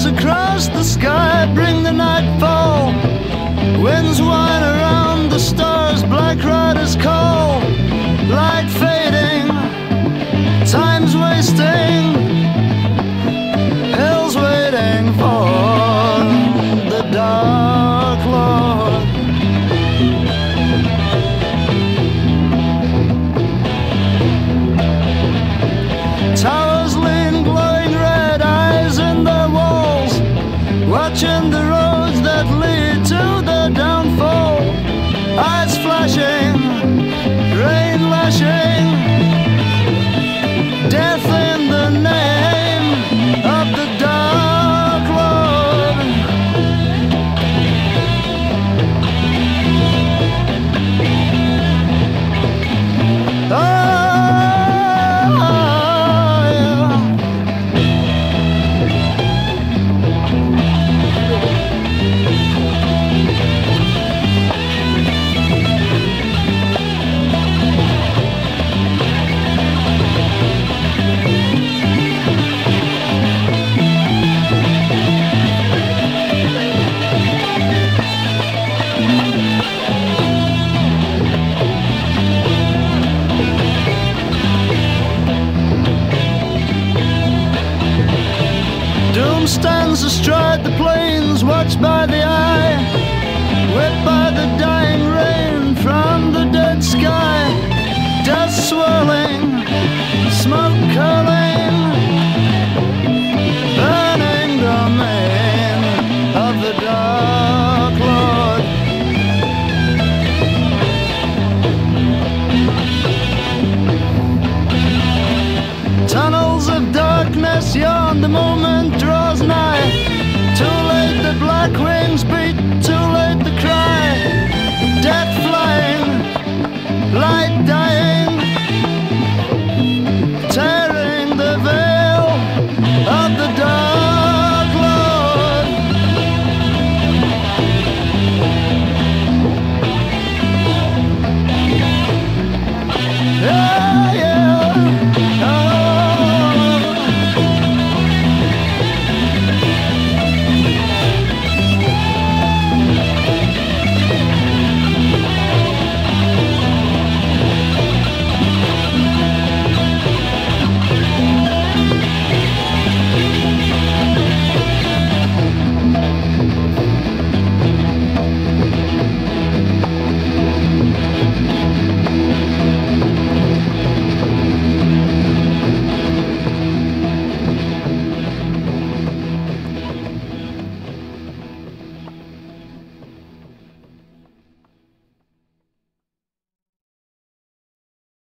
Stars across the sky bring the nightfall. Winds whine around the stars, black riders call. Light fading, time's wasting, hell's waiting for the Dark Lord. Towers lean, glowing red eyes in their walls, watching the roads that lead to the downfall. Eyes flashing, rain lashing, death in the name of the Dark Lord. Oh, Doom stands astride the plains, watched by the eye, wet by the dying rain from the dead sky. Dust swirling, smoke